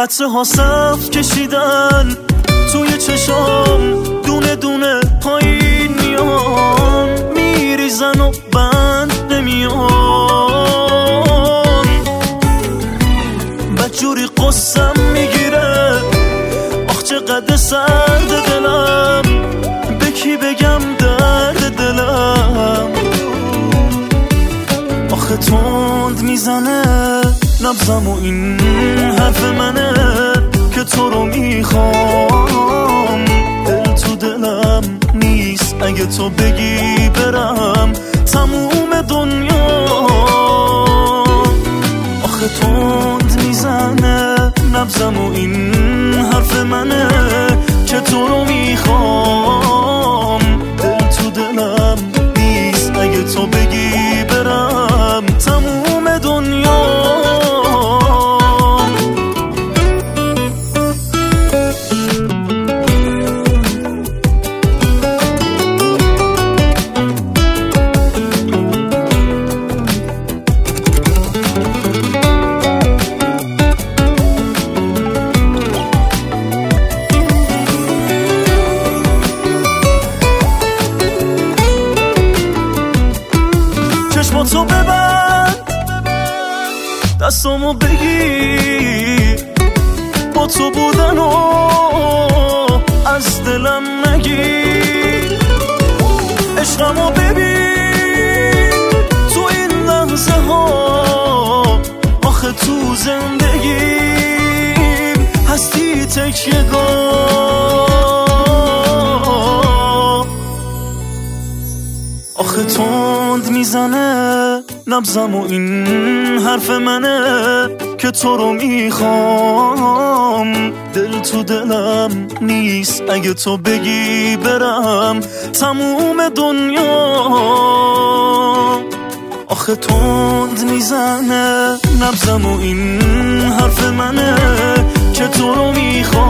قطره ها صف کشیدن توی چشام، دونه دونه پایین میان، میریزن و بند نمیان. بدجوری قصم میگیره، آخ چقدر سرد دلم، به کی بگم درد دلم. آخه تند میزنه نبضم و این حرف منه که تو رو میخوام. دل تو دلم نیست اگه تو بگی برم تموم دنیا. آخه تند میزنه نبضم و این حرف منه که تو رو میخوام. دل تو دلم نیست اگه تو بگی برم تموم دنیا. چشماتو ببند، دستامو بگیر، با تو بودنو از دلم نگیر. عشقمو ببین تو این لحظه ها، آخه تو زندگیم هستی تکیه‌گاه. آخه تند میزنه نبضم و این حرف منه که تو رو میخوام. دل تو دلم نیست اگه تو بگی برم تموم دنیا. آخه تند میزنه نبضم و این حرف منه که تو رو میخوام.